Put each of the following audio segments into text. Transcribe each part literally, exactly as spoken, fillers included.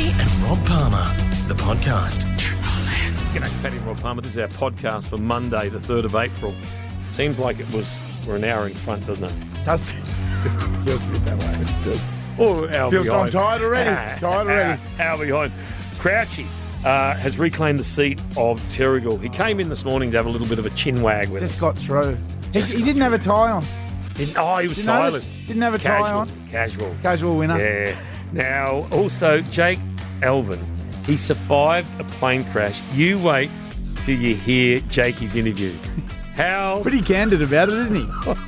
Paddy and Rob Palmer, the podcast. G'day, Paddy and Rob Palmer. This is our podcast for Monday, the third of April. Seems like it was, we're an hour in front, doesn't it? Does feel, feels a bit that way. It does. Or an hour Feels behind. I'm tired already. Ah, tired already. ah, hour behind. Crouchy uh, has reclaimed the seat of Terrigal. He came in this morning to have a little bit of a chin wag with Just us. got through. He, Just he got didn't have a tie on. Didn't- oh, he was Did you notice? tireless. Didn't have a Casual. tie on. Casual. Casual winner. Yeah. Now, also, Jake Elvin, he survived a plane crash. You wait till you hear Jakey's interview. How... Pretty candid about it, isn't he?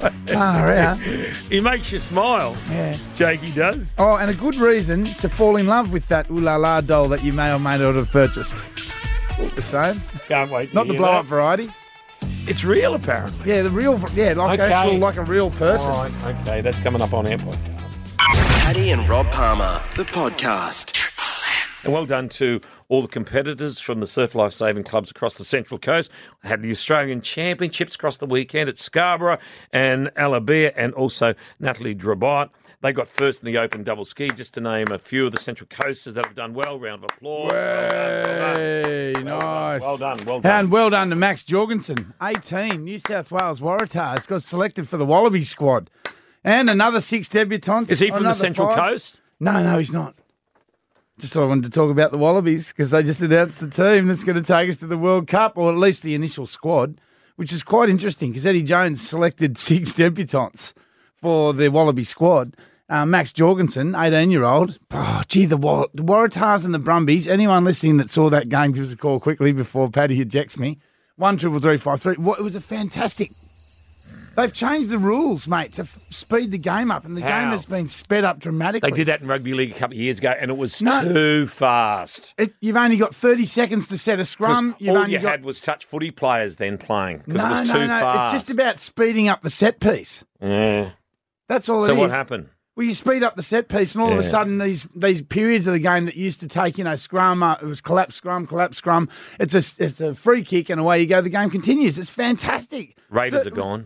Ah, right. He makes you smile. Yeah. Jakey does. Oh, and a good reason to fall in love with that Ooh La La doll that you may or may not have purchased. The same. Can't wait to Not the hear blow-up that. variety. It's real, apparently. Yeah, the real, yeah, like Okay. actual, like a real person. All right, okay, that's coming up on our podcast. Paddy and Rob Palmer, the podcast. And well done to all the competitors from the Surf Life Saving Clubs across the Central Coast. I had the Australian Championships across the weekend at Scarborough and Alabea, and also Natalie Drabot. They got first in the open double ski, just to name a few of the Central Coasters that have done well. Round of applause. Well done, well done. Hey, Well nice. done, well done, well done. And well done to Max Jorgensen, eighteen, New South Wales Waratahs, got selected for the Wallaby squad. And another six debutants. Is he from the Another Central five. Coast? No, no, he's not. Just thought I wanted to talk about the Wallabies because they just announced the team that's going to take us to the World Cup, or at least the initial squad, which is quite interesting because Eddie Jones selected six debutants for the Wallaby squad. Uh, Max Jorgensen, eighteen-year-old. Oh, gee, the, War- the Waratahs and the Brumbies. Anyone listening that saw that game, give us a call quickly before Paddy ejects me. One triple three five three. What? It was a fantastic. They've changed the rules, mate, to f- speed the game up, and the How? game has been sped up dramatically. They did that in rugby league a couple of years ago, and it was No. too fast. It, you've only got thirty seconds to set a scrum. 'Cause You've all only you got... had was touch footy players then playing because No, it was no, too no. fast. It's just about speeding up the set piece. Yeah. That's all it is. So what happened? Well, you speed up the set piece, and all of a Yeah. sudden, these these periods of the game that used to take, you know, scrum, uh, it was collapse, scrum, collapse, scrum. It's a it's a free kick, and away you go. The game continues. It's fantastic. Raiders The- are gone.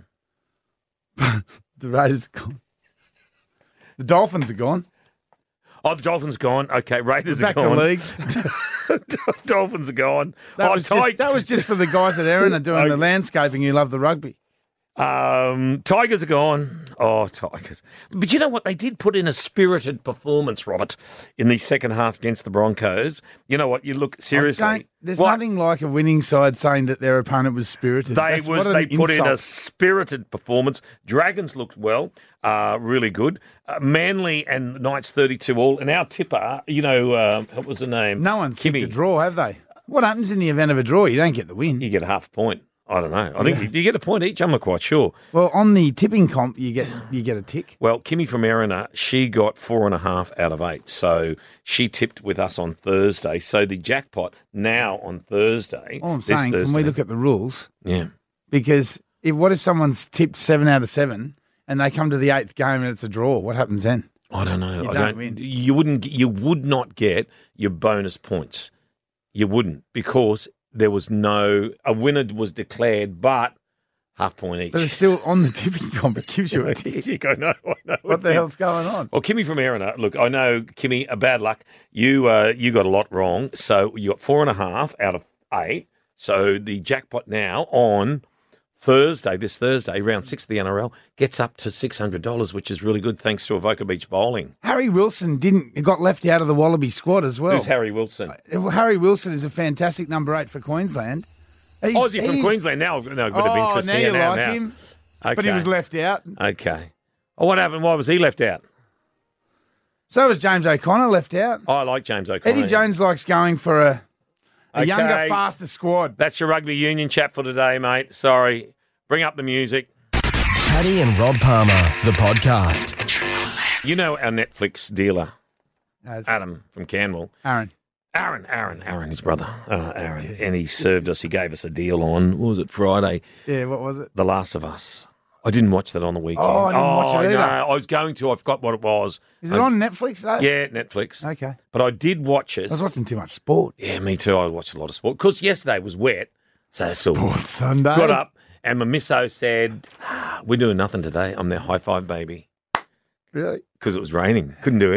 The Raiders are gone. The Dolphins are gone. Oh, the Dolphins are gone. Okay, Raiders Back are to gone. league. Dolphins are gone. That, oh, was Ti- just, that was just for the guys at Erin are doing Okay. the landscaping who love the rugby. Um, Tigers are gone. Oh, Tigers. But you know what? They did put in a spirited performance, Robert, in the second half against the Broncos. You know what? You look seriously. Don't- There's What? nothing like a winning side saying that their opponent was spirited. They That's was what an they put in a insult. spirited performance. Dragons looked well, uh, really good. Uh, Manly and Knights thirty-two all. And our tipper, you know, uh, what was the name? No one's Kimmy. kicked a draw, have they? What happens in the event of a draw? You don't get the win. You get half a point. I don't know. I think you, do you get a point each? I'm not quite sure. Well, on the tipping comp, you get you get a tick. Well, Kimmy from Erina, she got four and a half out of eight. So she tipped with us on Thursday. So the jackpot now on Thursday. All I'm this saying, can Thursday, we look at the rules? Yeah. Because if, what if someone's tipped seven out of seven and they come to the eighth game and it's a draw? What happens then? I don't know. You I don't don't. win. You wouldn't. You would not get your bonus points. You wouldn't because there was no a winner was declared, but half point each. But it's still on the tipping comp. It gives you a tick. I know. I know. What the hell's going on? Well, Kimmy from Erina, look, I know, Kimmy, a bad luck. You uh, you got a lot wrong. So you got four and a half out of eight. So the jackpot now on Thursday, this Thursday, round six of the N R L, gets up to six hundred dollars, which is really good thanks to Avoca Beach Bowling. Harry Wilson didn't got left out of the Wallaby squad as well. Who's Harry Wilson? Well, Harry Wilson is a fantastic number eight for Queensland. He's, Oh, is he from he's- Queensland? Now, now good of Oh, interest now here. you now, like now. him. Okay. But he was left out. Okay. Oh, what happened? Why was he left out? So was James O'Connor left out. Oh, I like James O'Connor. Eddie Jones likes going for a, a Okay. younger, faster squad. That's your rugby union chat for today, mate. Sorry. Bring up the music. Paddy and Rob Palmer, the podcast. You know our Netflix dealer, As Adam from Canmore. Aaron. Aaron, Aaron, Aaron, his brother, uh, Aaron. And he served us, he gave us a deal on, what was it, Friday? Yeah, what was it? The Last of Us. I didn't watch that on the weekend. Oh, I didn't watch it either. No, I was going to. I forgot what it was. Is it I- on Netflix, though? Yeah, Netflix. Okay. But I did watch it. I was watching too much sport. Yeah, me too. I watched a lot of sport. Because yesterday was wet, so that's all. Sport Sunday. Got up, and my misso said, ah, we're doing nothing today. I'm their high five baby. Really? Because it was raining. Couldn't do anything.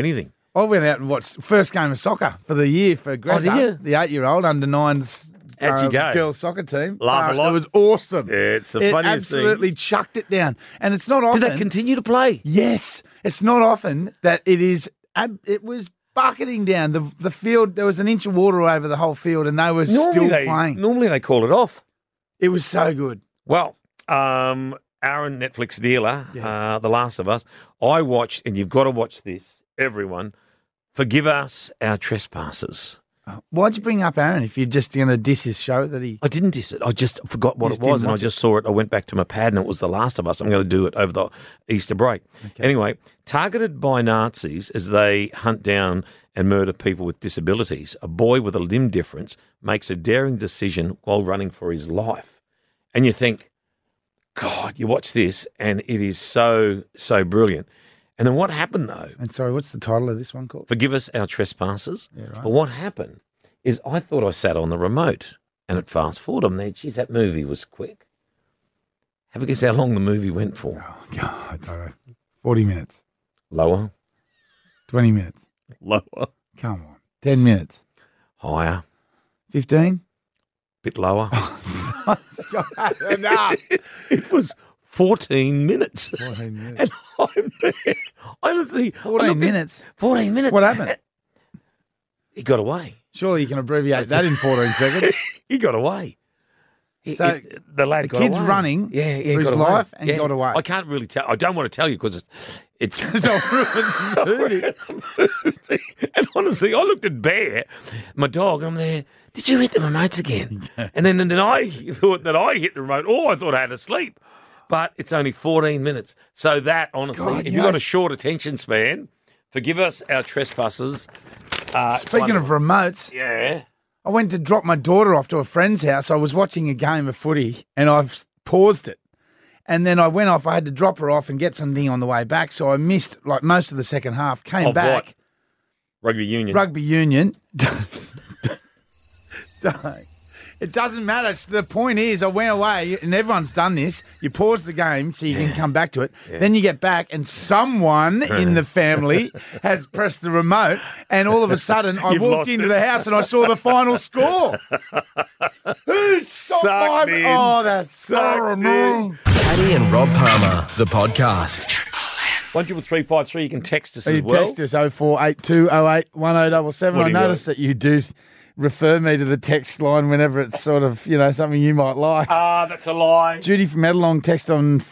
I went out and watched first game of soccer for the year for Greta, Oh, did you? the eight-year-old under nines How'd you go? girls soccer team. Laugh a Uh, lot? It was awesome. Yeah, it's the it funniest thing. absolutely chucked it down. And it's not often. Did they continue to play? Yes. It's not often that it is, ab- it was bucketing down. The the field, there was an inch of water over the whole field and they were Normally still they, playing. Normally they call it off. It was so good. Well, um, our Netflix dealer, Yeah. uh, The Last of Us, I watched, and you've got to watch this, everyone, Forgive Us Our Trespasses. Oh, why'd you bring up Aaron if you're just going to diss his show that he... I didn't diss it. I just forgot what You it just was, didn't and I watch just saw it. I went back to my pad, and it was The Last of Us. I'm going to do it over the Easter break. Anyway, targeted by Nazis as they hunt down and murder people with disabilities, a boy with a limb difference makes a daring decision while running for his life. And you think, God, you watch this, and it is so, so brilliant. And then what happened, though? And sorry, what's the title of this one called? Forgive Us Our Trespasses. Yeah, right. But what happened is I thought I sat on the remote and it fast forward. I'm there, geez, that movie was quick. Have a guess how long the movie went for? Oh, God, I don't know. forty minutes. Lower, twenty minutes. lower, Come on. ten minutes. higher, fifteen? bit lower. Enough. It was fourteen minutes. fourteen minutes. And I'm there. Honestly, I fourteen looked at- minutes. fourteen minutes. What happened? He got away. Surely you can abbreviate that in fourteen seconds. He got away. He- So, he- the lad the got kid's away. running yeah, yeah, for got his away. life and Yeah. got away. I can't really tell. I don't want to tell you because it's. it's And honestly, I looked at Bear, my dog, and I'm there, did you hit the remotes again? And then, and then I thought that I hit the remote. Oh, I thought I had to sleep. But it's only fourteen minutes. So that, honestly, God, if you you've know- got a short attention span, forgive us our trespasses. Uh, it's Speaking of wonderful. remotes, Yeah. I went to drop my daughter off to a friend's house. I was watching a game of footy and I've paused it. And then I went off. I had to drop her off and get something on the way back. So I missed like most of the second half. Came Of back. what? Rugby union. Rugby union. It doesn't matter. The point is, I went away, and everyone's done this. You pause the game so you can come back to it. Then you get back, and someone in the family has pressed the remote, and all of a sudden, I You've walked lost into it. the house and I saw the final score. Who stopped Sucked my- in. Oh, that's so Sucked annoying. Paddy and Rob Palmer, the podcast. One triple three five three. You can text us You as well. text us oh four eight two oh eight one oh seven seven. What I do you noticed got? that you do refer me to the text line whenever it's sort of, you know, something you might like. Ah, that's a lie. Judy from Edelong text on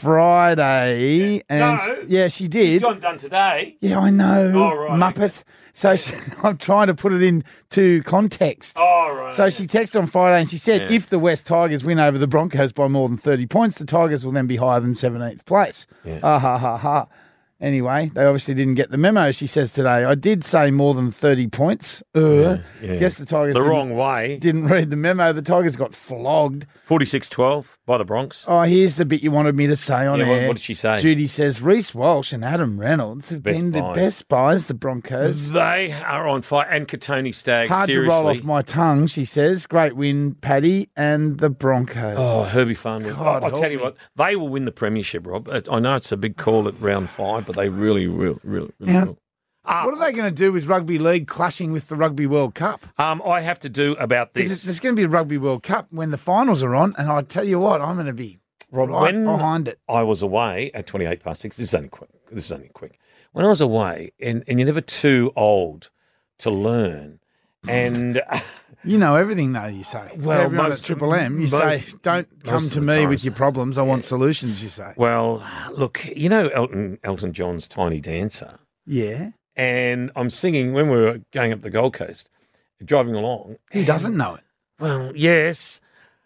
Friday, and No. yeah, she did. John done today. Yeah, I know, Oh, right, Muppet. So she, I'm trying to put it into context. All right. So she texted on Friday and she said, Yeah. if the West Tigers win over the Broncos by more than thirty points, the Tigers will then be higher than seventeenth place. Yeah. Ah, ha, ha, ha. Anyway, they obviously didn't get the memo, she says today. I did say more than thirty points. Uh, yeah. Guess the Tigers the didn't, wrong way. didn't read the memo. The Tigers got flogged. forty-six twelve by the Bronx. Oh, here's the bit you wanted me to say on Yeah, what- air. what did she say? Judy says, Reece Walsh and Adam Reynolds have Best been the buys. best buys, the Broncos. They are on fire. And Katoni Staggs, Hard seriously. to roll off my tongue, she says. Great win, Paddy, and the Broncos. Oh, Herbie Farnworth. God, I'll tell help you me. what, they will win the premiership, Rob. It- I know it's a big call at round five, but they really, really, really, really Now, will. Ah, What are they going to do with Rugby League clashing with the Rugby World Cup? um, I have to do about 'Cause this. There's going to be a Rugby World Cup when the finals are on, and I tell you what, I'm going to be Rob, right when behind it. I was away at twenty-eight past six, this is only quick. This is only quick. When I was away, and, and you're never too old to learn, and You know everything, though, you say. Well, To everyone most- at Triple M, you most- say, don't come most to of the me time. with your problems. I want solutions, you say. well, look, you know Elton Elton John's Tiny Dancer, Yeah. and I'm singing when we were going up the Gold Coast, driving along. Who doesn't know it? Well, yes,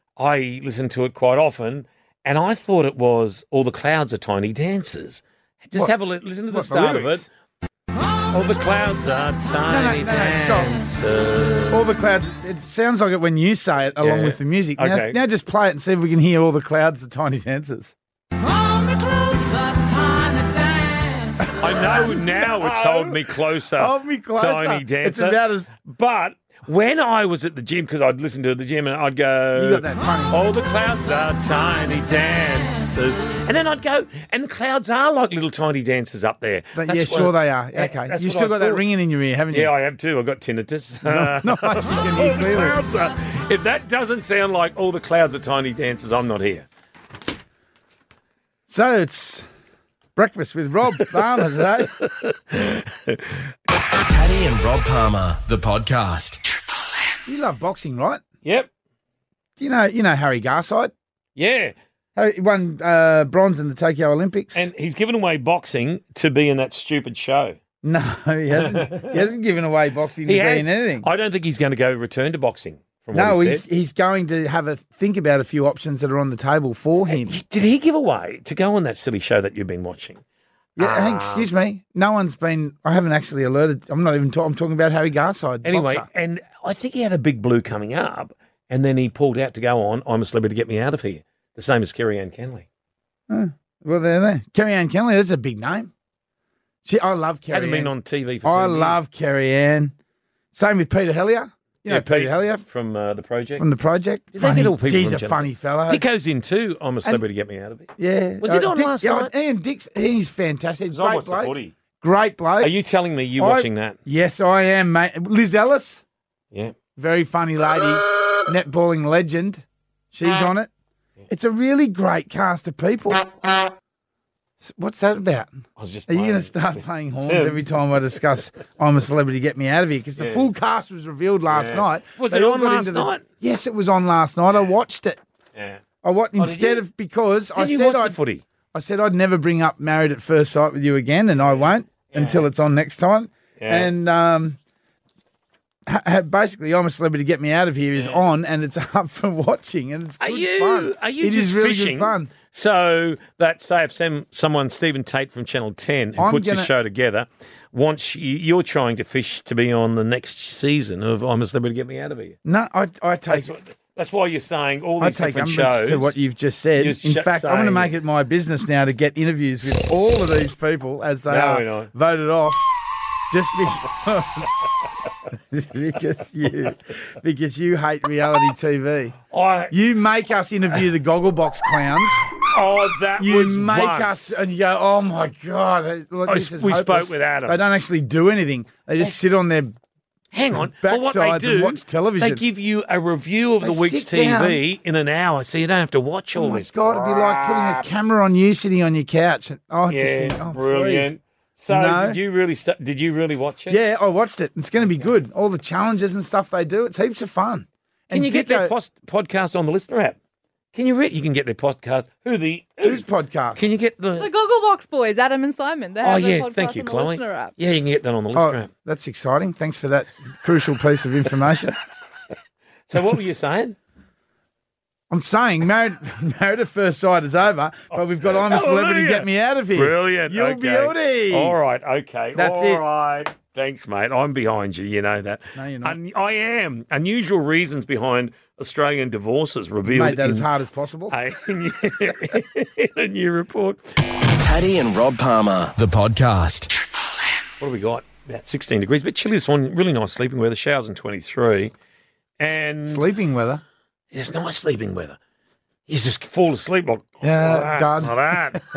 I listen to it quite often, and I thought it was All the Clouds Are Tiny Dancers. Just What? have a li- listen to the What, the start of lyrics? it. All the clouds are tiny no, no, stop. dancers. All the clouds, it sounds like it when you say it along Yeah. with the music. Now, Okay. now just play it and see if we can hear all the clouds, the tiny dancers. I know now it's Hold Me Closer, Hold me closer. Tiny Dancer. It's about as- But when I was at the gym, because I'd listen to it at the gym and I'd go, You got that funny- all the clouds are tiny dancers. And then I'd go, and the clouds are like little tiny dancers up there. But That's yeah, what- sure they are. Yeah, Okay. that's You've what still I got that thought. ringing in your ear, haven't you? Yeah, I have too. I've got tinnitus. Uh, No, I actually can hear all the clearly. clouds are- if that doesn't sound like all the clouds are tiny dancers, I'm not here. So it's breakfast with Rob Palmer today. Paddy and Rob Palmer, the podcast. You love boxing, right? Yep. Do you know you know Harry Garside? Yeah. Harry won uh, bronze in the Tokyo Olympics. And he's given away boxing to be in that stupid show. no, he hasn't. he hasn't given away boxing to He be has. in anything. I don't think he's going to go return to boxing. From what No, he he's said. he's going to have a think about a few options that are on the table for him. Did he give away to go on that silly show that you've been watching? Yeah, hey, excuse me. No one's been. I haven't actually alerted. I'm not even talking. I'm talking about Harry Garside. Anyway, boxer. and I think he had a big blue coming up, and then he pulled out to go on I'm a Celebrity, Get Me Out of Here. The same as Kerry Ann Kenley. Well, there, there. Kerry Ann Kenley. That's a big name. She, I love Kerry. Hasn't Ann. been on T V for I ten love Kerry Ann. Same with Peter Hellier. You know Yeah, Peter Pete Hellier from uh, The Project. from the project. Did they Funny. get all people He's from a Channel funny fellow. Dicko's in too. I'm a Celebrity, Get Me Out of Here. Yeah. Was it on Dick- last yeah, night? Ian Dix, he's fantastic. Because I Great watched the bloke. footy. Great bloke. Are you telling me you I- watching that? Yes, I am, mate. Liz Ellis, Yeah. very funny lady, netballing legend. She's on it. It's a really great cast of people. S- What's that about? I was just Are you playing. going to start playing horns every time I discuss I'm a Celebrity, Get Me Out of Here? Because the Yeah. full cast was revealed last Yeah. night. Was They it all on got last into the- night? Yes, it was on last night. I watched it. Yeah. I watched did instead you? of because I Did you said watch I'd, the footy? I said I'd never bring up Married at First Sight with you again, and I won't until it's on next time. Yeah. And um, ha- ha- basically, I'm a Celebrity, Get Me Out of Here is on, and it's up for watching, and it's Are good you? fun. Are you It just is really fishing? good fun. So that say if some, someone Stephen Tate from Channel Ten who I'm puts gonna- this show together wants you, you're trying to fish to be on the next season of I'm a Celebrity, Get Me Out of Here. No, I, I take That's, what, that's why you're saying all I these take different umbrage shows. to what you've just said. You're In sh- fact, I'm going to saying- make it my business now to get interviews with all of these people as they No, are we're not. voted off, just because because you because you hate reality T V. I, You make us interview the Gogglebox clowns. oh, that You was make once. us, and you go, "Oh my god!" Look, I- this is we hopeless." spoke with Adam. They don't actually do anything. They just sit on their. Hang on. But what they backsides do, and watch television. they give you a review of They the week's sit down. T V in an hour, so you don't have to watch all Oh my this. god! It'd be like putting a camera on you sitting on your couch. And, oh, Yeah, just think, oh, brilliant. please. So No. did you really st- did you really watch it? Yeah, I watched it. It's going to be good. All the challenges and stuff they do. It's heaps of fun. Can And you get their Dicko- post- podcast on the Listener app? Can you re- you can get their podcast? Who the Whose podcast? Can you get the? The Gogglebox boys, Adam and Simon. They have oh their yeah, podcast thank you, on the Chloe. Listener app. Yeah, you can get that on the Listener Oh, app. that's exciting. Thanks for that crucial piece of information. So what were you saying? I'm saying married, married at first sight is over, but we've got I'm a Celebrity, Hallelujah. Get Me Out of Here. Brilliant. You okay. beauty. All right. Okay. That's All it. right. Thanks, mate. I'm behind you. You know that. No, you're not. Un- I am. Unusual reasons behind Australian divorces revealed Made that in, as hard as possible. a, in a new report. Paddy and Rob Palmer, the podcast. What have we got? About sixteen degrees. But chilly this one. Really nice sleeping weather. Showers in twenty-three. And Sleeping weather. it's nice sleeping weather. You just fall asleep like, Yeah, like that. done. Like that.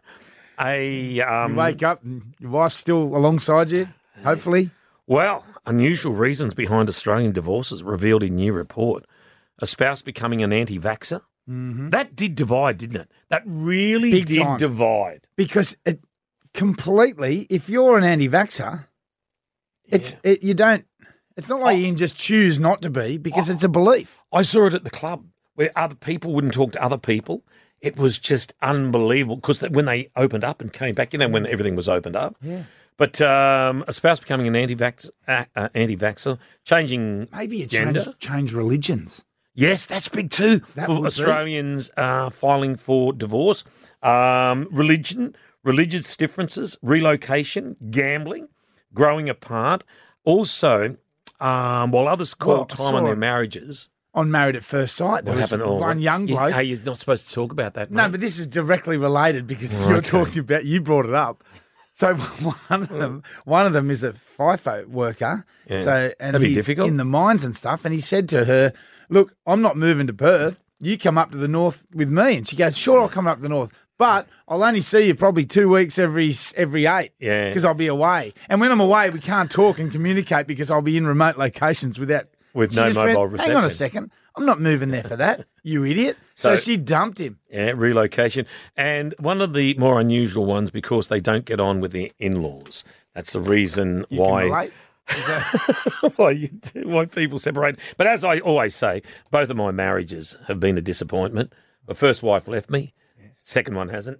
a, um, You wake up and your wife's still alongside you, hopefully. Well, unusual reasons behind Australian divorces revealed in new report. A spouse becoming an anti-vaxxer. Mm-hmm. That did divide, didn't it? That really Big did time. divide. Because it completely, if you're an anti-vaxxer, it's it, you don't. It's not like you can just choose not to be because it's a belief. I saw it at the club where other people wouldn't talk to other people. It was just unbelievable because when they opened up and came back, you know, when everything was opened up. Yeah. But um, a spouse becoming an anti-vax, uh, uh, anti-vaxxer, changing Maybe you gender. change, change religions. Yes, that's big too. That for would be. Australians uh, filing for divorce, um, religion, religious differences, relocation, gambling, growing apart. Also, um, while others call Well, I time on saw their it. marriages, On Married at First Sight, there what was happened? Oh, one what- young you- bloke. Hey, you're not supposed to talk about that. No, mate. but this is directly related because Oh, you're okay. talking about, you brought it up. So one of them, one of them is a FIFO worker. Yeah. So and That'd be he's difficult. in the mines and stuff. And he said to her, "Look, I'm not moving to Perth. You come up to the north with me." And she goes, "Sure, I'll come up to the north, but I'll only see you probably two weeks every every eight. Yeah. because I'll be away. And when I'm away, we can't talk and communicate because I'll be in remote locations without With She no just mobile went, Hang on a reception." second, I'm not moving there for that. You idiot. So, So- she dumped him. Yeah, relocation. And one of the more unusual ones because they don't get on with their in-laws. That's the reason You can why relate. Is that- why, you, why people separate. But as I always say, both of my marriages have been a disappointment. My first wife left me. Second one hasn't.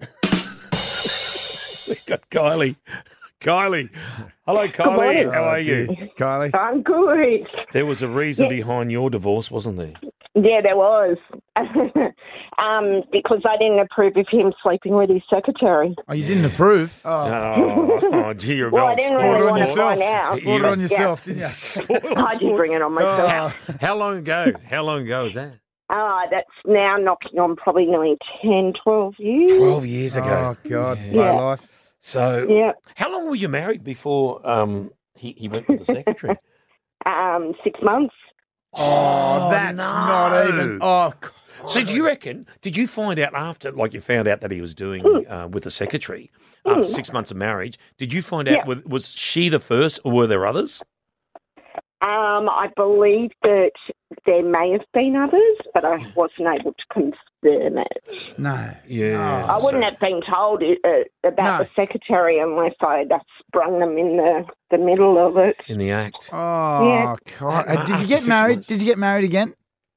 We've got Kylie. Kylie. Hello, Kylie. morning. How are Oh, you? dear. Kylie? I'm good. There was a reason behind your divorce, wasn't there? Yeah, there was. um, because I didn't approve of him sleeping with his secretary. Oh, you didn't approve? Oh, Oh, oh gee, you're a Well, I real didn't spoiled really want to sport. find out. brought it on You- yourself, didn't you? Spoiled I did sport. bring it on myself. Oh, How long ago? How long ago was that? Ah, that's now knocking on probably nearly ten, twelve years. Twelve years ago. oh God, my Yeah. life. So, Yeah, how long were you married before um, he, he went with the secretary? um, six months. Oh, that's no. not even. Oh, God. So, do you reckon? Did you find out after, like, you found out that he was doing Hmm. uh, with the secretary after six months of marriage? Did you find out Yeah. was, was she the first, or were there others? Um, I believe that there may have been others, but I wasn't able to confirm it. No. Yeah. Oh, I wouldn't have been told it, uh, about No. the secretary unless I'd uh, sprung them in the, the middle of it. In the act. Oh, Yeah. God. Uh, Did After you get six married? months. Did you get married again?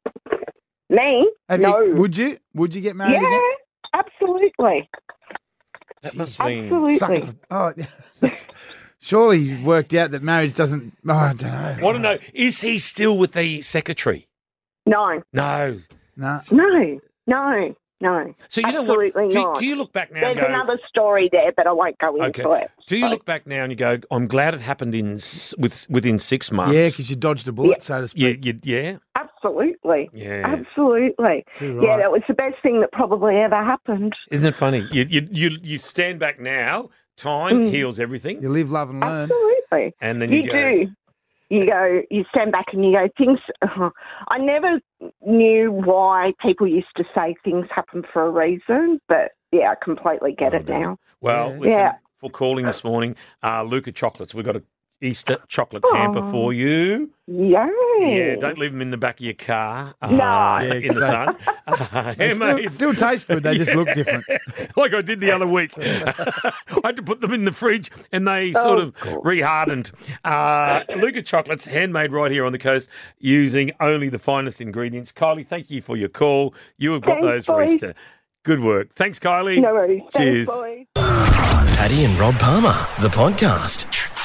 Me? Have no. You, would you? Would you get married yeah, again? absolutely. That must have been. Absolutely. Sucker for- oh, that's- surely you've worked out that marriage doesn't. Oh, I don't know. I want to know, is he still with the secretary? No, No. No. no, no, no. So, you know Absolutely what? Do, not. do you look back now There's and go, another story there, but I won't go into okay. it. Do you look back now and you go, I'm glad it happened in s- with, within six months? Yeah, because you dodged a bullet, Yeah. so to You, speak. you, yeah? Absolutely. Yeah. Absolutely. Too Yeah, right. that was the best thing that probably ever happened. Isn't it funny? You, you, you, you stand back now, time Mm. heals everything, You live, love, and learn. Absolutely. and then you, You go, do. You go, you stand back and you go, things. Uh, I never knew why people used to say things happen for a reason, but yeah, I completely get Well it done. now. Well, Yeah. listen, Yeah. for calling this morning, uh, Luca Chocolates, we've got a Easter chocolate Aw. hamper for you. Yay. Yeah, don't leave them in the back of your car uh, No. Yeah, in the sun. Uh, They still, handmade. still taste good. They just look different. like I did the other week. I had to put them in the fridge and they sort Oh, of rehardened. Uh, Luca Chocolates, handmade right here on the coast using only the finest ingredients. Kylie, thank you for your call. You have got Thanks, those for boys. Easter. Good work. Thanks, Kylie. No worries. Cheers. Thanks, boys. Paddy and Rob Palmer, the podcast.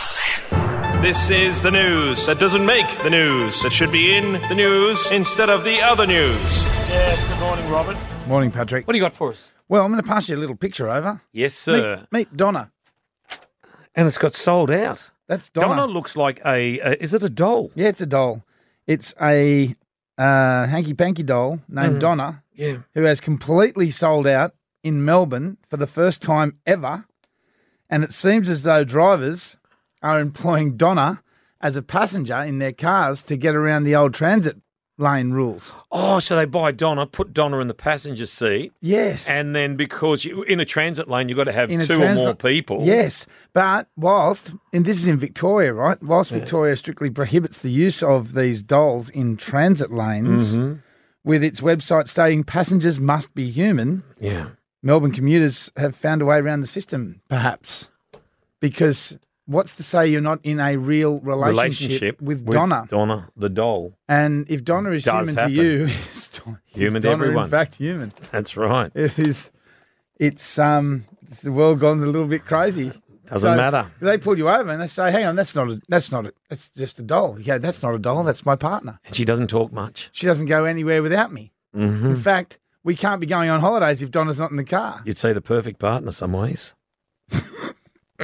This is the news that doesn't make the news, that should be in the news instead of the other news. Yes, good morning, Robert. Morning, Patrick. What do you got for us? Well, I'm going to pass you a little picture over. Yes, sir. Meet, meet Donna. And it's got sold out. That's Donna. Donna looks like a, a, is it a doll? Yeah, it's a doll. It's a uh, hanky-panky doll named Donna Yeah. who has completely sold out in Melbourne for the first time ever. And it seems as though drivers are employing Donna as a passenger in their cars to get around the old transit lane rules. Oh, so they buy Donna, put Donna in the passenger seat, Yes. and then because you in a transit lane, you've got to have In a two or transit- more people. Yes, but whilst, and this is in Victoria, right? Whilst Victoria strictly prohibits the use of these dolls in transit lanes, Mm-hmm. with its website stating passengers must be human, Yeah. Melbourne commuters have found a way around the system, perhaps. Because what's to say you're not in a real relationship, with, Donna? Donna, the doll. And if Donna is Does human happen. to you, is Don- is Human to Donna everyone. in fact human. That's right. It is. It's um. It's the world gone a little bit crazy. Doesn't So matter. They pull you over and they say, "Hang on, that's not a. That's not a. That's just a doll." You go, "That's not a doll. That's my partner. And she doesn't talk much. She doesn't go anywhere without me. Mm-hmm. In fact, we can't be going on holidays if Donna's not in the car." You'd say the perfect partner some ways.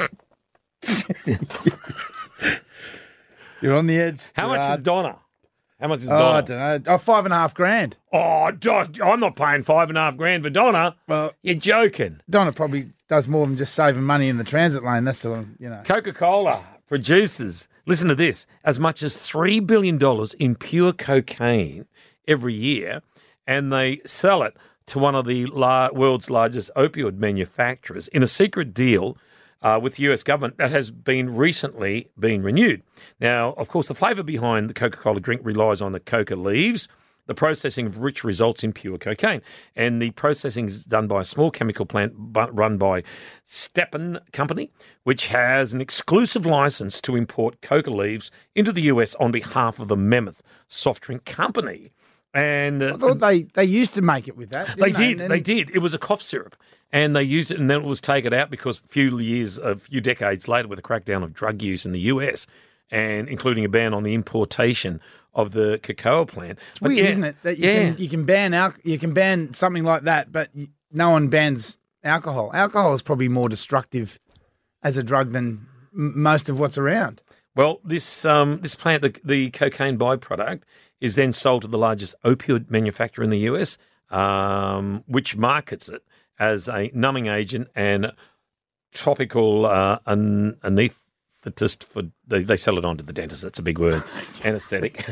You're on the edge. How much is Gerard. Donna? How much is Oh, I Donna? don't know. Oh, five and a half grand. Oh, Don, I'm not paying five and a half grand for Donna. Well, You're joking. Donna probably does more than just saving money in the transit lane. That's the one, you know. Coca-Cola produces, listen to this, as much as three billion dollars in pure cocaine every year, and they sell it to one of the la- world's largest opioid manufacturers in a secret deal uh, with the U S government that has been recently been renewed. Now, of course, the flavour behind the Coca-Cola drink relies on the coca leaves, the processing of which results in pure cocaine. And the processing is done by a small chemical plant bu- run by Stepan Company, which has an exclusive license to import coca leaves into the U S on behalf of the Mammoth Soft Drink Company. And uh, I thought they, they used to make it with that. they didn't did. And then- They did. It was a cough syrup. And they used it, and then it was taken out because a few years, a few decades later, with a crackdown of drug use in the U S, and including a ban on the importation of the cocoa plant. It's weird, isn't it? That you yeah. can you can ban al- you can ban something like that, but y- no one bans alcohol. Alcohol is probably more destructive as a drug than m- most of what's around. Well, this um, this plant, the, the cocaine byproduct, is then sold to the largest opioid manufacturer in the U S, um, which markets it as a numbing agent and topical uh, an- anaesthetist for. They, they sell it on to the dentist. That's a big word. Anesthetic.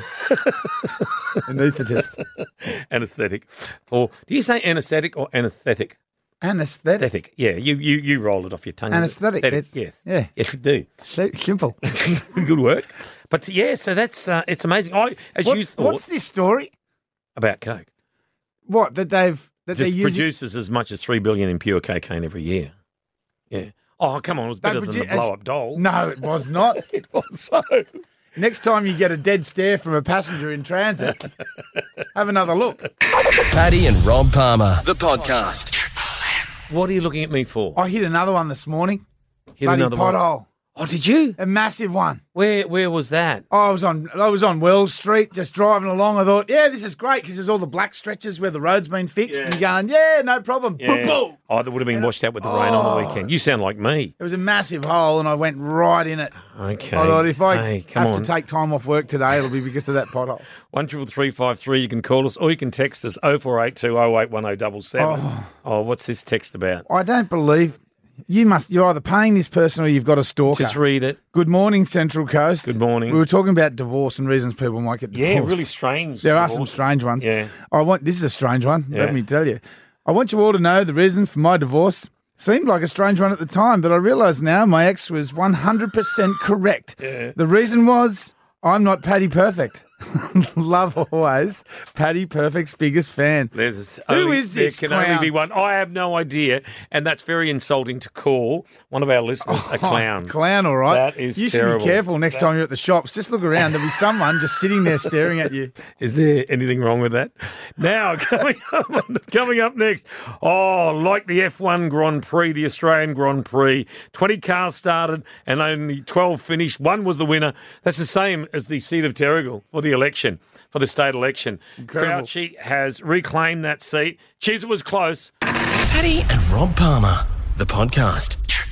Anaesthetist. Anesthetic. Or do you say anesthetic or anesthetic? Anesthetic. Anesthetic. Yeah, you, you, you roll it off your tongue. Anesthetic. Aesthetic, It's- yes. Yeah. Yeah, you do. So simple. Good work. But yeah, so that's uh, it's amazing. I as What- you thought what's this story? about Coke. What that they've that Just they're using? produces as much as three billion in pure cocaine every year. Yeah. Oh, come on, it was They better than the produ- blow up doll. No, it was not. It was so. Next time you get a dead stare from a passenger in transit, have another look. Paddy and Rob Palmer, the podcast. What are you looking at me for? I hit another one this morning. Hit Bloody another one. pothole. Oh, did you? A massive one. Where where was that? I was on I was on Wells Street just driving along. I thought, yeah, this is great because there's all the black stretches where the road's been fixed. And you're going, yeah, no problem. Boom, boom. Oh, that would have been washed out with the rain on the weekend. You sound like me. It was a massive hole and I went right in it. Okay. I thought if I Hey, come have on. to take time off work today, it'll be because of that pothole. One triple three five three. You can call us, or you can text us oh four eight two oh eight one oh seven seven. Oh. Oh, what's this text about? I don't believe you must. You're either paying this person or you've got a stalker. Just read it. Good morning, Central Coast. Good morning. We were talking about divorce and reasons people might get divorced. Yeah, really strange. There are some divorces. strange ones. Yeah. I want. This is a strange one. Yeah. Let me tell you. I want you all to know the reason for my divorce. Seemed like a strange one at the time, but I realise now my ex was one hundred percent correct. Yeah. The reason was I'm not Paddy Perfect. Love always. Paddy Perfect's biggest fan. There's Who only, is this There can clown? only be one. I have no idea, and that's very insulting to call one of our listeners a clown. Oh, clown, all right. That is You should terrible. be careful next time you're at the shops. Just look around. There'll be someone just sitting there staring at you. Is there anything wrong with that? Now, coming up, coming up next, oh, like the F one Grand Prix, the Australian Grand Prix, twenty cars started and only twelve finished. One was the winner. That's the same as the seat of Terrigal for the election, for the state election. Incredible. Crouchy has reclaimed that seat. Cheers, it was close. Paddy and Rob Palmer, the podcast.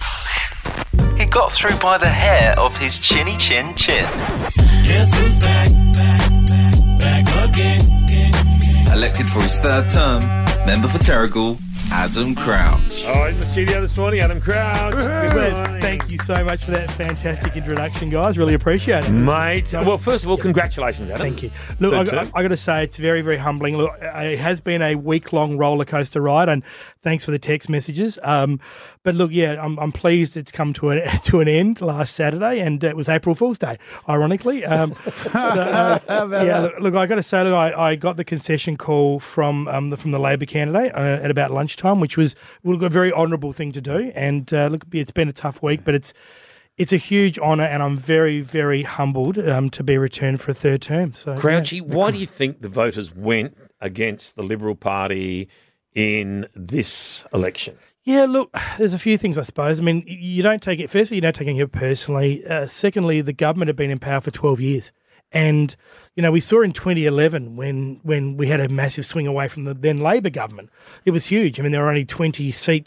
He got through by the hair of his chinny chin chin. Guess who's back, back, back again. Elected for his third term, member for Terrigal, Adam Crouch. Oh, in the studio this morning, Adam Crouch. Good morning. Thank you so much for that fantastic introduction, guys. Really appreciate it. Mate, well, first of all, congratulations, Adam. Thank you. Look, I, Third I, term. I got to say, it's very, very humbling. Look, it has been a week-long roller coaster ride, and thanks for the text messages. Um, but look, yeah, I'm, I'm pleased it's come to an to an end last Saturday, and it was April Fool's Day, ironically. Um, so, uh, yeah, look, look, I got to say, look, I, I got the concession call from um, the, from the Labor candidate uh, at about lunchtime, which was look, a very honourable thing to do. And uh, look, it's been a tough week, but it's it's a huge honour, and I'm very, very humbled um, to be returned for a third term. So, Crouchy, yeah. why do you think the voters went against the Liberal Party in this election? Yeah, look, there's a few things, I suppose. I mean, you don't take it, firstly, you don't take it personally. Uh, secondly, the government have been in power for twelve years. And, you know, we saw in twenty eleven when when we had a massive swing away from the then Labor government. It was huge. I mean, there were only twenty seats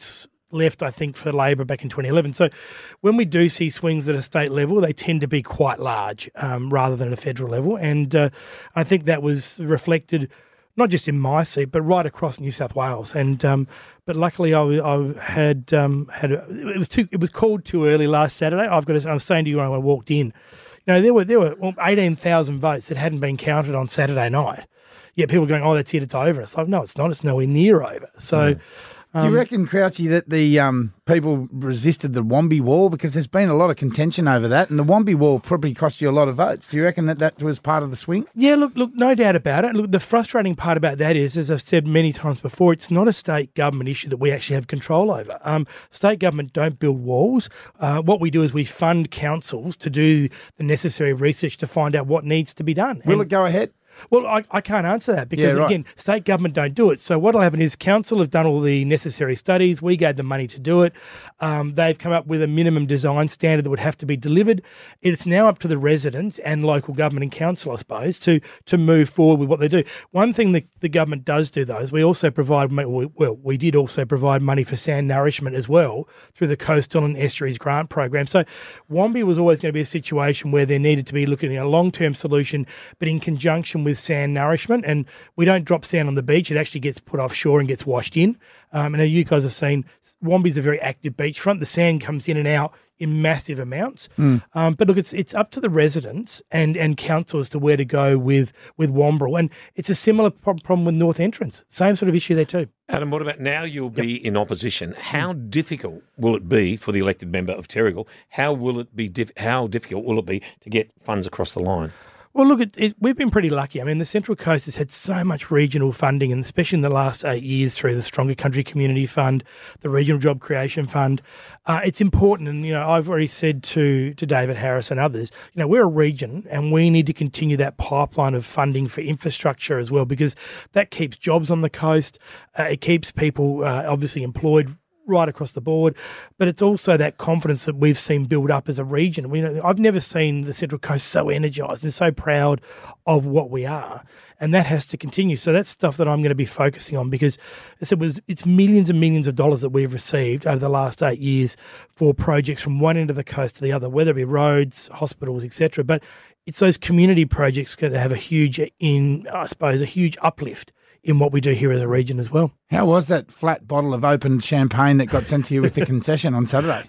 left, I think, for Labor back in twenty eleven. So when we do see swings at a state level, they tend to be quite large um, rather than at a federal level. And uh, I think that was reflected not just in my seat, but right across New South Wales. And um, but luckily, I, I had um, had a, it was too it was called too early last Saturday. I've got to, I was saying to you when I walked in, you know, there were there were eighteen thousand votes that hadn't been counted on Saturday night. Yet people were going, oh, that's it, it's over. It's like, no, it's not. It's nowhere near over. So. Mm. Do you reckon, Crouchy, that the um, people resisted the Wombi Wall? Because there's been a lot of contention over that, and the Wombi Wall probably cost you a lot of votes. Do you reckon that that was part of the swing? Yeah, look, look, no doubt about it. Look, the frustrating part about that is, as I've said many times before, it's not a state government issue that we actually have control over. Um, state government don't build walls. Uh, what we do is we fund councils to do the necessary research to find out what needs to be done. Will and, it go ahead? Well, I, I can't answer that because, yeah, right. again, state government don't do it. So what will happen is council have done all the necessary studies. We gave them money to do it. Um, they've come up with a minimum design standard that would have to be delivered. It's now up to the residents and local government and council, I suppose, to to move forward with what they do. One thing that the government does do, though, is we also provide, well, we did also provide money for sand nourishment as well through the Coastal and Estuaries Grant Program. So Wombi was always going to be a situation where there needed to be looking at a long-term solution, but in conjunction with with sand nourishment, and we don't drop sand on the beach. It actually gets put offshore and gets washed in. Um, and as you guys have seen, Wombi's a very active beachfront. The sand comes in and out in massive amounts. Mm. Um, but look, it's it's up to the residents and, and council as to where to go with, with Wombrel. And it's a similar pro- problem with North Entrance. Same sort of issue there too. Adam, what about now you'll be yep. in opposition? How difficult will it be for the elected member of Terrigal? How will it be? Dif- how difficult will it be to get funds across the line? Well, look, it, it, we've been pretty lucky. I mean, the Central Coast has had so much regional funding, and especially in the last eight years through the Stronger Country Community Fund, the Regional Job Creation Fund. Uh, it's important, and, you know, I've already said to, to David Harris and others, you know, we're a region and we need to continue that pipeline of funding for infrastructure as well, because that keeps jobs on the coast. Uh, it keeps people uh, obviously employed right across the board, but it's also that confidence that we've seen build up as a region. We, you know, I've never seen the Central Coast so energised and so proud of what we are, and that has to continue. So that's stuff that I'm going to be focusing on, because as it was, it's millions and millions of dollars that we've received over the last eight years for projects from one end of the coast to the other, whether it be roads, hospitals, et cetera. But it's those community projects going to have a huge, in I suppose, a huge uplift in what we do here as a region as well. How was that flat bottle of opened champagne that got sent to you with the concession on Saturday?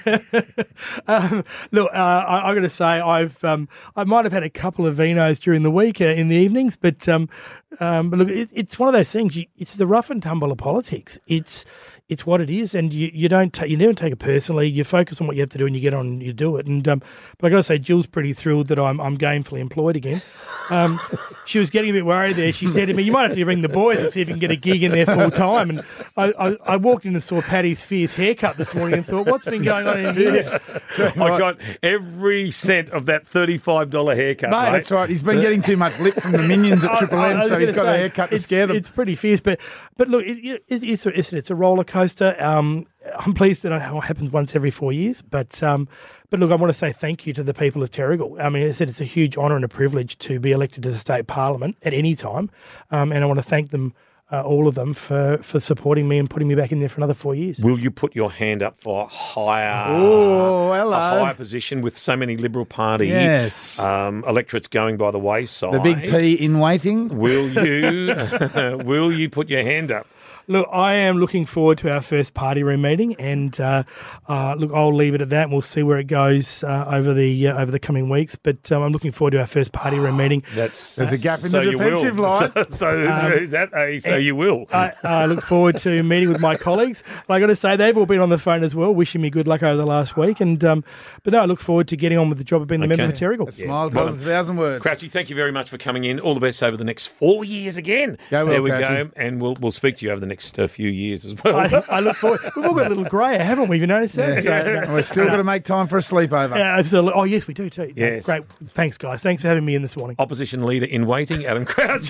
um, look, uh, I, I've got to say, I've um, I might have had a couple of vinos during the week uh, in the evenings, but um, um, but look, it, it's one of those things. You, it's the rough and tumble of politics. It's it's what it is, and you, you don't ta- you never take it personally. You focus on what you have to do, and you get on and you do it. And um, but I got to say, Jill's pretty thrilled that I'm I'm gainfully employed again. Um, she was getting a bit worried there. She said to me, "You might have to ring the boys and see if you can get a gig in there full time." And I, I, I walked in and saw Paddy's fierce haircut this morning and thought, "What's been going on in here?" I got every cent of that thirty-five dollars haircut. Mate, mate. That's right. He's been getting too much lip from the minions at Triple M, so he's got say, a haircut to scare them. It's pretty fierce, but but look, it, it, it's, it's, it's a roller coaster. Um, I'm pleased that it happens once every four years, but um, but look, I want to say thank you to the people of Terrigal. I mean, as I said, it's a huge honour and a privilege to be elected to the state parliament at any time, um, and I want to thank them. Uh, all of them for, for supporting me and putting me back in there for another four years. Will you put your hand up for a higher, oh, hello. a higher position with so many Liberal Party yes. um, electorates going by the wayside? The big P in waiting. Will you? will you put your hand up? Look, I am looking forward to our first party room meeting, and uh, uh, look, I'll leave it at that, and we'll see where it goes uh, over the uh, over the coming weeks. But um, I'm looking forward to our first party room meeting. That's there's a gap in so the defensive line. So, so um, is that a so you will? I, I look forward to meeting with my colleagues. But I got to say, they've all been on the phone as well, wishing me good luck over the last week. And um, but no, I look forward to getting on with the job of being the okay. member for Terrigal. A smile tells well, a thousand words. Crouchy, thank you very much for coming in. All the best over the next four years again. Go well, there we Crouchy. go, and we'll we'll speak to you over the next uh, few years as well. I, I look forward. We've all got a little grey, haven't we? Have you noticed that? Yeah. So, no, We're still no. got to make time for a sleepover. Yeah, absolutely. Oh, yes, we do too. Yes. Great. Thanks, guys. Thanks for having me in this morning. Opposition leader in waiting, Adam Crouch.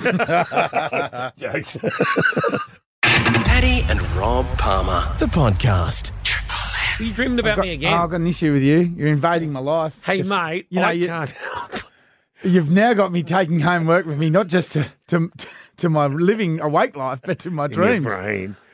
Jokes. Paddy and Rob Palmer, the podcast. You dreamed about got, me again. Oh, I've got an issue with you. You're invading my life. Hey, it's, mate, you know, I you, can't. You've now got me taking home work with me, not just to to, to my living awake life, but to my In your dreams. brain.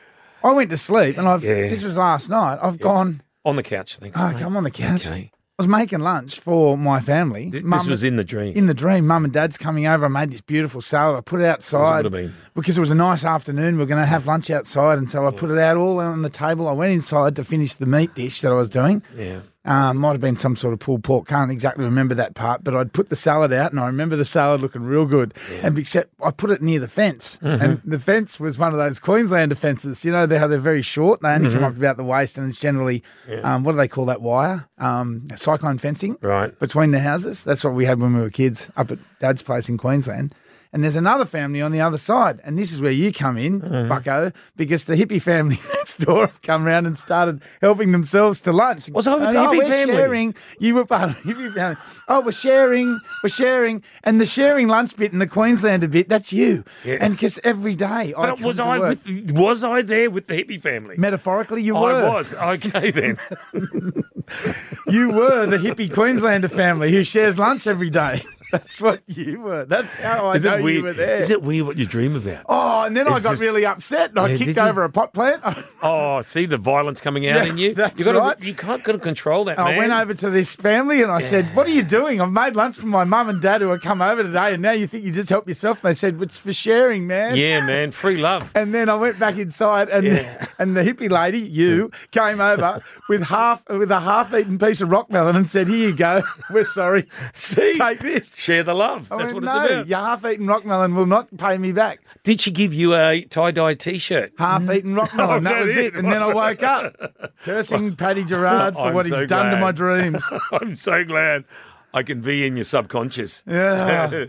I went to sleep, and I've. Yeah. This was last night. I've gone. On the couch, thanks. Oh, mate. I'm on the couch. Okay. I was making lunch for my family. Th- Mum- This was in the dream. in the dream. Mum and Dad's coming over. I made this beautiful salad. I put it outside What would it have been? because it was a nice afternoon. We are going to have lunch outside, and so I put it out all on the table. I went inside to finish the meat dish that I was doing. Yeah. Um, might have been some sort of pulled pork. Can't exactly remember that part, but I'd put the salad out, and I remember the salad looking real good. And except I put it near the fence, Mm-hmm. and the fence was one of those Queenslander fences. You know, they how they're very short. They only Mm-hmm. come up about the waist, and it's generally um, what do they call that wire? Um, cyclone fencing, Right. between the houses. That's what we had when we were kids up at Dad's place in Queensland. And there's another family on the other side. And this is where you come in, Mm-hmm. Bucko, because the hippie family next door have come round and started helping themselves to lunch. Was I with And, the oh, hippie we're family? sharing. You were part of the hippie family. Oh, we're sharing. We're sharing. And the sharing lunch bit and the Queenslander bit, that's you. Yeah. And because every day I But come was to I work, with, was I there with the hippie family? metaphorically, you were. I was. Okay, then. You were the hippie Queenslander family who shares lunch every day. That's what you were. That's how I Is know it weird? you were there. Is it weird what you dream about? Oh, and then I It's got just- really upset and I Yeah, kicked did you? over a pot plant. Oh, see the violence coming out Yeah, in you. that's you gotta, right. You can't got to control that, I man. went over to this family and I said, "What are you doing? I've made lunch for my mum and dad who have come over today, and now you think you just help yourself?" And they said, "It's for sharing, man." Yeah, man. Free love. And then I went back inside, and Yeah. and the hippie lady, you, came over with half with a half-eaten piece of rock melon and said, "Here you go. We're sorry. See, Take this." share the love. I That's went, what no, it's about. your half-eaten rock melon will not pay me back. Did she give you a tie dye T-shirt? Half-eaten rock melon. Oh, that was that it. it? And then I woke up cursing Paddy Gerard for I'm what so he's done to glad. my dreams. I'm so glad I can be in your subconscious. Yeah.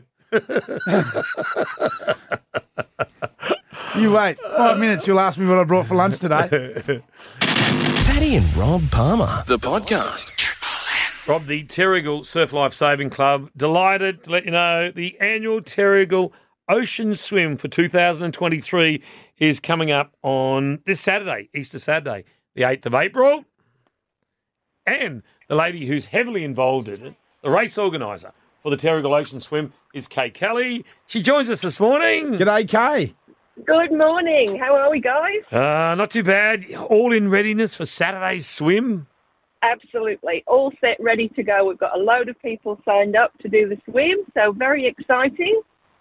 You wait. Five minutes, you'll ask me what I brought for lunch today. Paddy and Rob Palmer, the podcast. Rob, the Terrigal Surf Life Saving Club, delighted to let you know the annual Terrigal Ocean Swim for two thousand twenty-three is coming up on this Saturday, Easter Saturday, the eighth of April. And the lady who's heavily involved in it, the race organiser for the Terrigal Ocean Swim, is Kay Kelly. She joins us this morning. G'day, Kay. Good morning. How are we, guys? Uh, not too bad. All in readiness for Saturday's swim. Absolutely. All set, ready to go. We've got a load of people signed up to do the swim, so very exciting.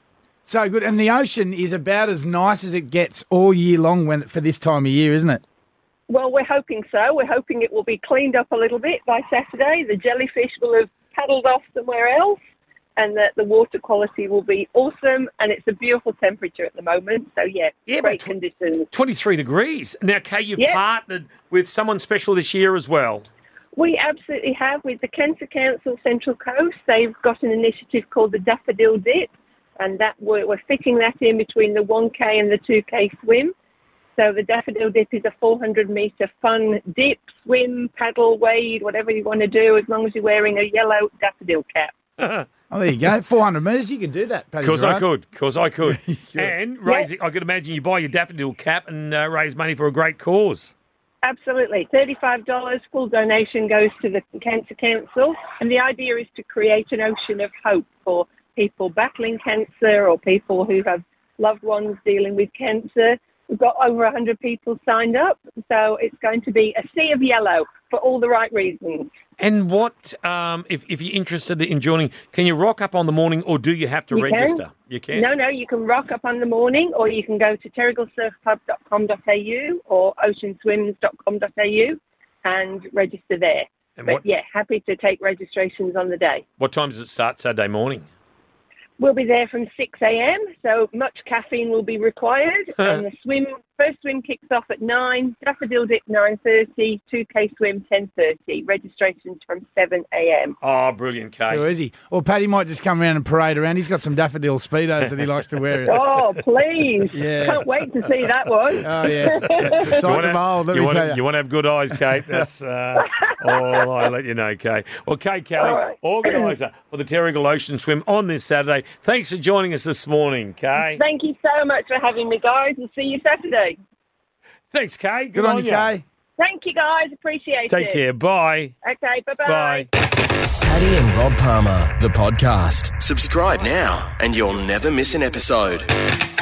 So good. And the ocean is about as nice as it gets all year long when for this time of year, isn't it? Well, we're hoping so. We're hoping it will be cleaned up a little bit by Saturday. The jellyfish will have paddled off somewhere else, and that the water quality will be awesome, and it's a beautiful temperature at the moment. So, yeah, Yeah, great but tw- conditions. twenty-three degrees. Now, Kay, you've Yeah. partnered with someone special this year as well. We absolutely have with the Kensal Council Central Coast. They've got an initiative called the Daffodil Dip, and that we're, we're fitting that in between the one K and the two K swim. So the Daffodil Dip is a four hundred metre fun dip, swim, paddle, wade, whatever you want to do, as long as you're wearing a yellow daffodil cap. Oh, there you go. four hundred metres, you can do that, Paddy Of course I Gerard. could. Of course I could. And raise it, I could imagine you buy your daffodil cap and uh, raise money for a great cause. Absolutely. thirty-five dollars full donation goes to the Cancer Council. And the idea is to create an ocean of hope for people battling cancer or people who have loved ones dealing with cancer. We've got over one hundred people signed up. So it's going to be a sea of yellow for all the right reasons. And what, um, if, if you're interested in joining, can you rock up on the morning or do you have to You register? Can. You can? No, no, you can rock up on the morning, or you can go to terrigal surf club dot com dot a u or ocean swims dot com dot a u and register there. And but what- yeah, happy to take registrations on the day. What time does it start Saturday morning? We'll be there from six a.m, so much caffeine will be required. And the swim, first swim kicks off at nine, Daffodil Dip nine thirty, two K swim ten thirty, registrations from seven a.m. Oh, brilliant, Kay. Too easy. Or Paddy might just come around and parade around. He's got some daffodil Speedos that he likes to wear. Oh, please. Yeah. Can't wait to see that one. Oh, yeah. It's a sight of old, let you me want tell to, you. you want to have good eyes, Kate. That's uh, all I let you know, Kate. Well, Kate Kelly, All right. organiser for the Terrigal Ocean Swim on this Saturday. Thanks for joining us this morning, Kay. Thank you so much for having me, guys, and see you Saturday. Thanks, Kay. Good, Good on you, ya. Kay. Thank you, guys. Appreciate it. Take care. Bye. Okay, bye-bye. Bye. Paddy and Rob Palmer, the podcast. Subscribe now and you'll never miss an episode.